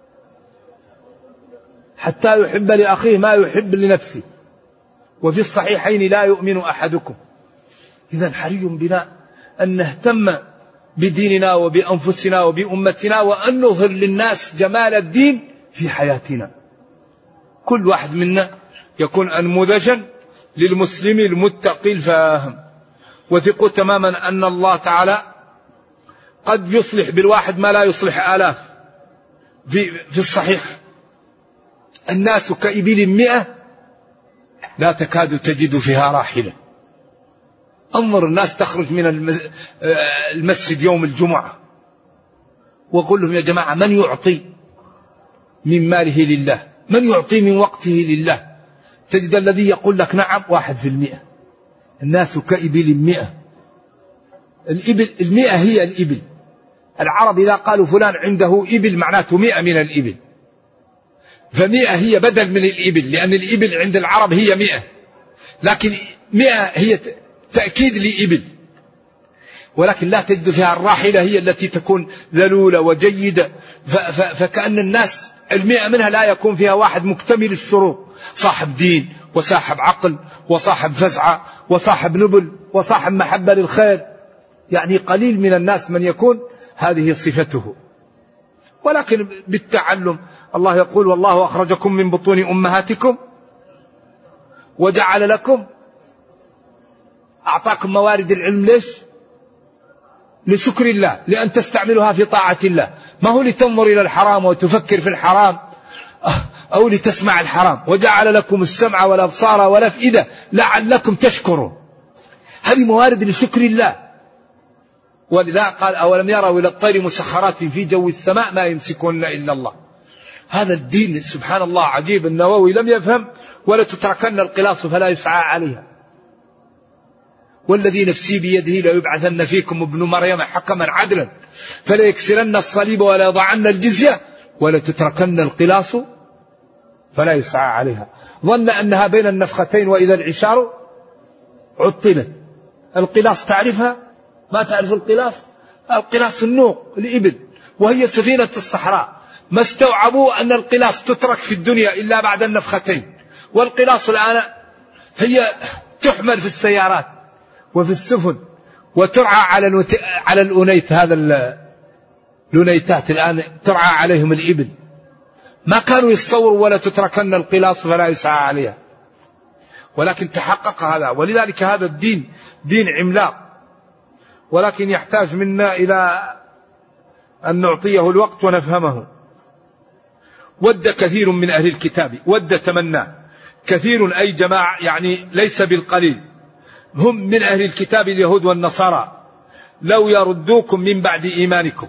حتى يحب لأخيه ما يحب لنفسه. وفي الصحيحين: لا يؤمن أحدكم. إذن حري بنا أن نهتم بديننا وبأنفسنا وبأمتنا، وأن نظهر للناس جمال الدين في حياتنا. كل واحد منا يكون أنموذجا للمسلم المتقي الفاهم. وثقوا تماما أن الله تعالى قد يصلح بالواحد ما لا يصلح آلاف. في الصحيح: الناس كإبل 100 لا تكاد تجد فيها راحلة. انظر الناس تخرج من المسجد يوم الجمعة وقل لهم: يا جماعة، من يعطي من ماله لله؟ من يعطي من وقته لله؟ تجد الذي يقول لك نعم 1%. الناس كإبل 100. الإبل 100 هي الإبل. العرب إذا قالوا فلان عنده إبل معناته 100 من الإبل، ف100 هي بدل من الإبل، لأن الإبل عند العرب هي 100، لكن 100 هي تأكيد لإبل. ولكن لا تجد فيها الراحلة هي التي تكون ذلولة وجيدة. فكأن الناس 100 منها لا يكون فيها واحد مكتمل الشروط: صاحب دين وصاحب عقل وصاحب فزعة وصاحب نبل وصاحب محبة للخير. يعني قليل من الناس من يكون هذه صفته. ولكن بالتعلم الله يقول: والله أخرجكم من بطون أمهاتكم وجعل لكم، أعطاكم موارد العلم. ليش؟ لشكر الله، لأن تستعملها في طاعة الله، ما هو لتنظر إلى الحرام وتفكر في الحرام أو لتسمع الحرام. وجعل لكم السمع والأبصار والأفئدة لعلكم تشكرون. هذه موارد لشكر الله. ولذا قال: أولم يروا إلى الطير مسخرات في جو السماء ما يمسكون إلا الله. هذا الدين سبحان الله عجيب. النووي لم يفهم: ولا تتركن القلاص فلا يسعى عليها. والذي نفسي بيده ليبعثن فيكم ابن مريم حكما عدلا فلا يكسرن الصليب ولا يضعن الجزية ولا تتركن القلاص فلا يسعى عليها. ظن أنها بين النفختين وإذا العشار عطلت. القلاص تعرفها؟ ما تعرف القلاص؟ القلاص النوق، الإبل، وهي سفينة الصحراء. ما استوعبوا أن القلاص تترك في الدنيا إلا بعد النفختين. والقلاص الآن هي تحمل في السيارات وفي السفن وترعى على الأنيت. هذا الأنيتات الآن ترعى عليهم الإبل. ما كانوا يتصوروا ولا تتركن القلاص فلا يسعى عليها. ولكن تحقق هذا. ولذلك هذا الدين دين عملاق، ولكن يحتاج منا إلى أن نعطيه الوقت ونفهمه. ود كثير من أهل الكتاب، ود تمنى، كثير أي جماعة يعني ليس بالقليل، هم من أهل الكتاب اليهود والنصارى، لو يردوكم من بعد إيمانكم.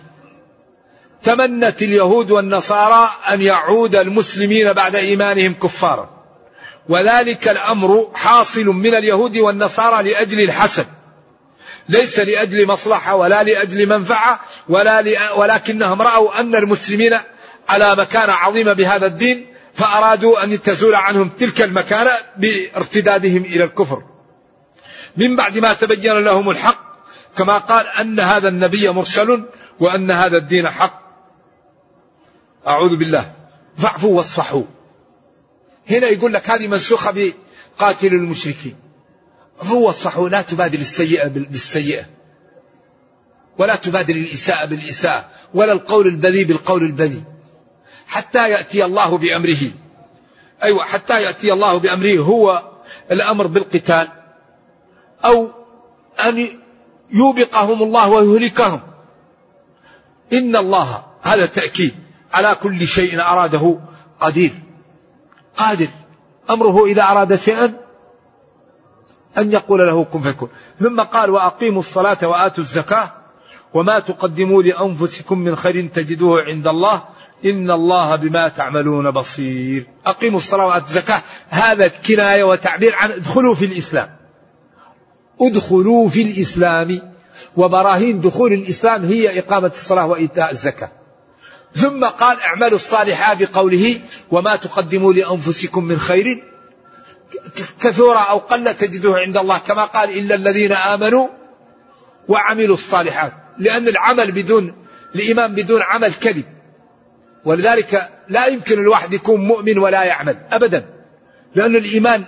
تمنت اليهود والنصارى أن يعود المسلمين بعد إيمانهم كفارا، وذلك الأمر حاصل من اليهود والنصارى لأجل الحسد، ليس لأجل مصلحة ولا لأجل منفعة ولكنهم رأوا أن المسلمين على مكانة عظيمة بهذا الدين، فأرادوا أن تزول عنهم تلك المكانة بارتدادهم إلى الكفر من بعد ما تبين لهم الحق، كما قال أن هذا النبي مرسل وأن هذا الدين حق. أعوذ بالله. فاعفوا واصفحوا، هنا يقول لك هذه منسوخة بقاتل المشركين. اعفوا واصفحوا، لا تبادل السيئة بالسيئة، ولا تبادل الإساءة بالإساءة، ولا القول البذيء بالقول البذيء، حتى يأتي الله بأمره. أيوة، حتى يأتي الله بأمره، هو الأمر بالقتال أو أن يوبقهم الله ويهلكهم. إن الله، هذا تأكيد، على كل شيء أراده قدير، قادر، أمره إذا أراد شيئا أن يقول له كن فيكون. ثم قال وأقيموا الصلاة وآتوا الزكاة وما تقدموا لأنفسكم من خير تجدوه عند الله إن الله بما تعملون بصير. أقيموا الصلاة وآتوا الزكاة، هذا كناية وتعبير عن ادخلوا في الإسلام، ادخلوا في الإسلام، وبراهين دخول الإسلام هي إقامة الصلاة وإيتاء الزكاة. ثم قال اعملوا الصالحات بقوله وما تقدموا لأنفسكم من خير كثورة أو قل تجدوه عند الله، كما قال إلا الذين آمنوا وعملوا الصالحات، لأن العمل بدون الإيمان بدون عمل كذب، ولذلك لا يمكن الواحد يكون مؤمن ولا يعمل أبدا، لأن الإيمان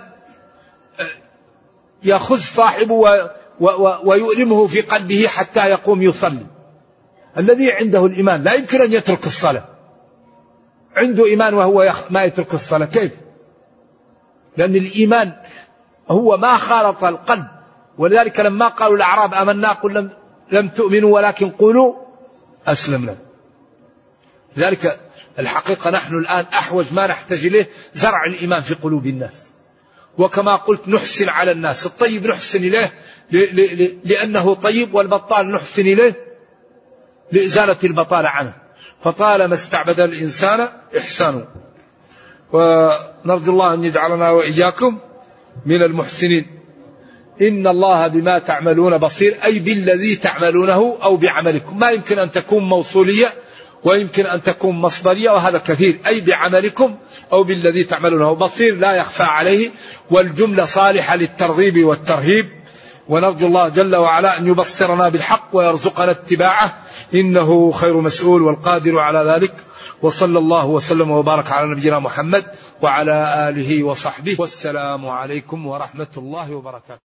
يأخذ صاحبه ويؤلمه في قلبه حتى يقوم يصلي. الذي عنده الإيمان لا يمكن أن يترك الصلاة، عنده إيمان وهو ما يترك الصلاة، كيف؟ لأن الإيمان هو ما خالط القلب، ولذلك لما قالوا الأعراب آمنا قل لم تؤمنوا ولكن قولوا أسلمنا. لذلك الحقيقة نحن الآن أحوج ما نحتاج إليه زرع الإيمان في قلوب الناس، وكما قلت نحسن على الناس، الطيب نحسن إليه لأنه طيب، والبطال نحسن إليه لإزالة البطالة عنه، فطالما استعبد الإنسان إحسانه. ونرجو الله أن يجعلنا وإياكم من المحسنين. إن الله بما تعملون بصير، أي بالذي تعملونه أو بعملكم، ما يمكن أن تكون موصولية ويمكن أن تكون مصدرية، وهذا كثير، أي بعملكم أو بالذي تعملونه. بصير لا يخفى عليه، والجملة صالحة للترغيب والترهيب. ونرجو الله جل وعلا أن يبصرنا بالحق ويرزقنا اتباعه، إنه خير مسؤول والقادر على ذلك. وصلى الله وسلم وبارك على نبينا محمد وعلى آله وصحبه، والسلام عليكم ورحمة الله وبركاته.